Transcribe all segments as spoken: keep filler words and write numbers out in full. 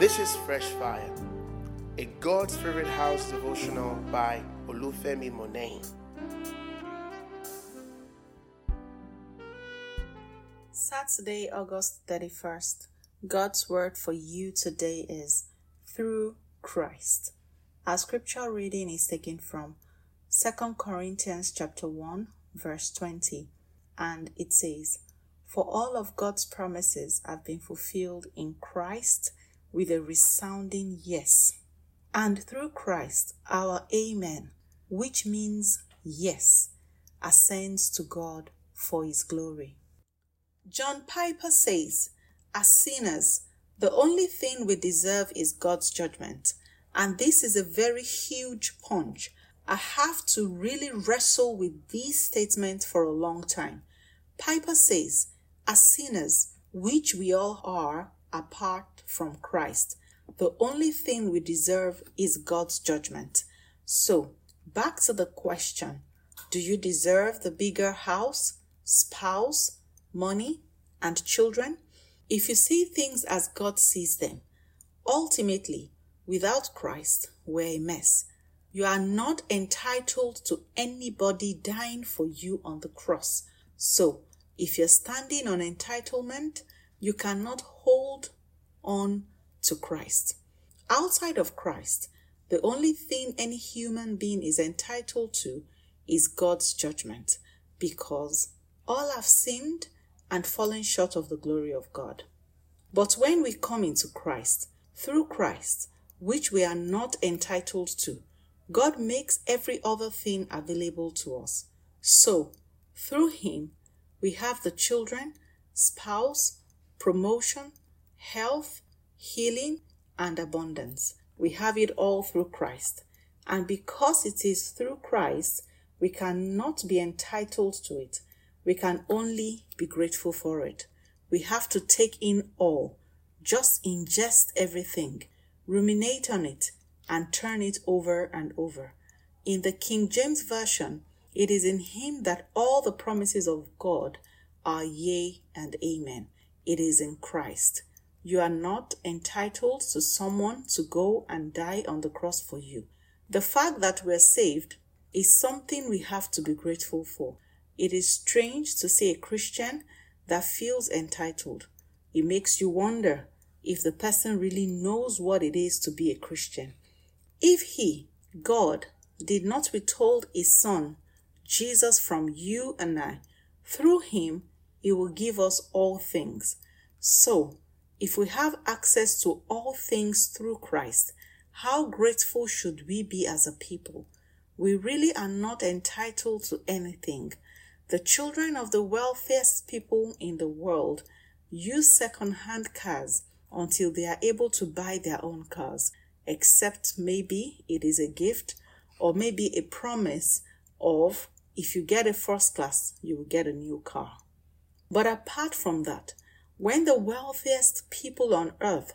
This is Fresh Fire, a God's Favorite House devotional by Olufemi Monet. Saturday, August thirty-first. God's word for you today is through Christ. Our scripture reading is taken from Second Corinthians chapter one, verse twenty, and it says, "For all of God's promises have been fulfilled in Christ with a resounding yes. And through Christ, our amen, which means yes, ascends to God for his glory." John Piper says, "As sinners, the only thing we deserve is God's judgment. And this is a very huge punch. I have to really wrestle with these statements for a long time." Piper says, "As sinners, which we all are apart from Christ, the only thing we deserve is God's judgment." So, back to the question, do you deserve the bigger house, spouse, money, and children? If you see things as God sees them, ultimately, without Christ, we're a mess. You are not entitled to anybody dying for you on the cross. So, if you're standing on entitlement, you cannot hold on to Christ. Outside of Christ, the only thing any human being is entitled to is God's judgment, because all have sinned and fallen short of the glory of God. But when we come into Christ, through Christ, which we are not entitled to, God makes every other thing available to us. So, through him, we have the children, spouse, promotion, health, healing, and abundance. We have it all through Christ. And because it is through Christ, we cannot be entitled to it. We can only be grateful for it. We have to take in all, just ingest everything, ruminate on it, and turn it over and over. In the King James Version, it is in him that all the promises of God are yea and amen. It is in Christ. You are not entitled to someone to go and die on the cross for you. The fact that we're saved is something we have to be grateful for. It is strange to see a Christian that feels entitled. It makes you wonder if the person really knows what it is to be a Christian. If he, God, did not withhold his Son, Jesus, from you and I, through him, he will give us all things. So, if we have access to all things through Christ, how grateful should we be as a people? We really are not entitled to anything. The children of the wealthiest people in the world use second-hand cars until they are able to buy their own cars, except maybe it is a gift or maybe a promise of, if you get a first class, you will get a new car. But apart from that, when the wealthiest people on earth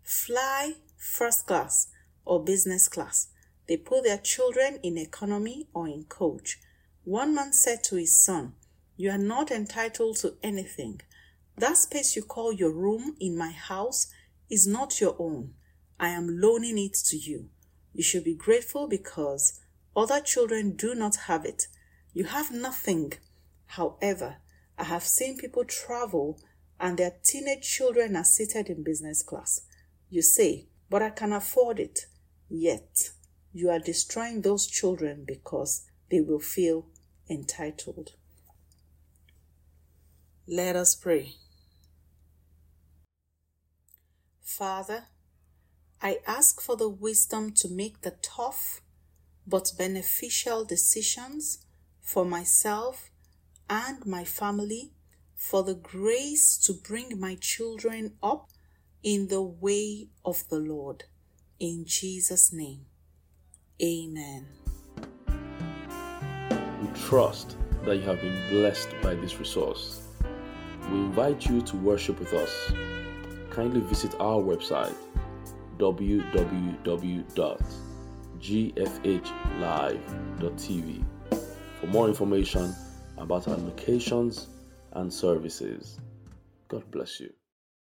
fly first class or business class, they put their children in economy or in coach. One man said to his son, "You are not entitled to anything. That space you call your room in my house is not your own. I am loaning it to you. You should be grateful because other children do not have it. You have nothing." However, I have seen people travel and their teenage children are seated in business class. You say, "But I can afford it." Yet, you are destroying those children because they will feel entitled. Let us pray. Father, I ask for the wisdom to make the tough but beneficial decisions for myself and my family, for the grace to bring my children up in the way of the Lord. In Jesus' name, amen. We trust that you have been blessed by this resource. We invite you to worship with us. Kindly visit our website w w w dot g f h live dot t v for more information about our locations and services. God bless you.